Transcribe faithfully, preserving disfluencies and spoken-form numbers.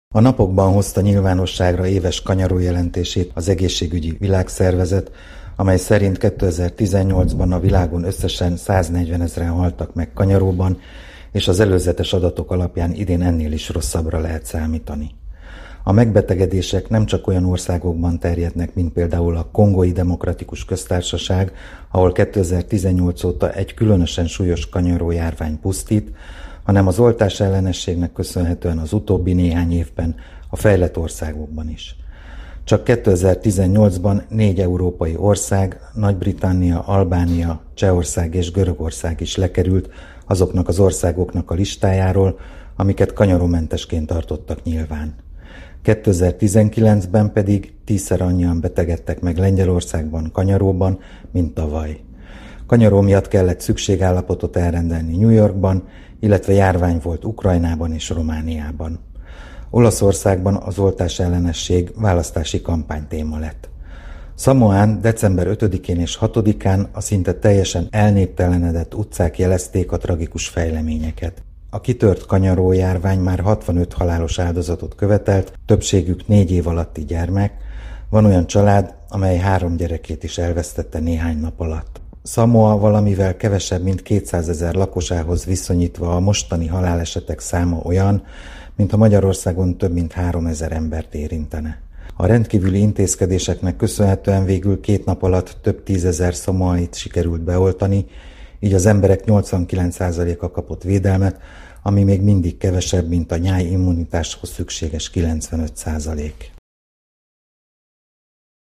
A napokban hozta nyilvánosságra éves kanyarójelentését az Egészségügyi Világszervezet, amely szerint kétezer-tizennyolcban a világon összesen száznegyvenezren haltak meg kanyaróban, és az előzetes adatok alapján idén ennél is rosszabbra lehet számítani. A megbetegedések nem csak olyan országokban terjednek, mint például a Kongói Demokratikus Köztársaság, ahol kétezer-tizennyolc óta egy különösen súlyos kanyarójárvány pusztít, hanem az oltás ellenességnek köszönhetően az utóbbi néhány évben a fejlett országokban is. Csak kétezer-tizennyolcban négy európai ország, Nagy-Britannia, Albánia, Csehország és Görögország is lekerült azoknak az országoknak a listájáról, amiket kanyarómentesként tartottak nyilván. kétezer-tizenkilencben pedig tízszer annyian betegedtek meg Lengyelországban kanyaróban, mint tavaly. Kanyaró miatt kellett szükségállapotot elrendelni New Yorkban, illetve járvány volt Ukrajnában és Romániában. Olaszországban az oltás ellenesség választási kampánytéma lett. Szamoán december ötödikén és hatodikán a szinte teljesen elnéptelenedett utcák jelezték a tragikus fejleményeket. A kitört kanyarójárvány már hatvanöt halálos áldozatot követelt, többségük négy év alatti gyermek. Van olyan család, amely három gyerekét is elvesztette néhány nap alatt. Szamoa valamivel kevesebb, mint kétszázezer lakosához viszonyítva a mostani halálesetek száma olyan, mint a Magyarországon több mint háromezer embert érintene. A rendkívüli intézkedéseknek köszönhetően végül két nap alatt több tízezer szamoait sikerült beoltani, így az emberek nyolcvankilenc százaléka kapott védelmet, ami még mindig kevesebb, mint a nyáj immunitáshoz szükséges kilencvenöt százalék.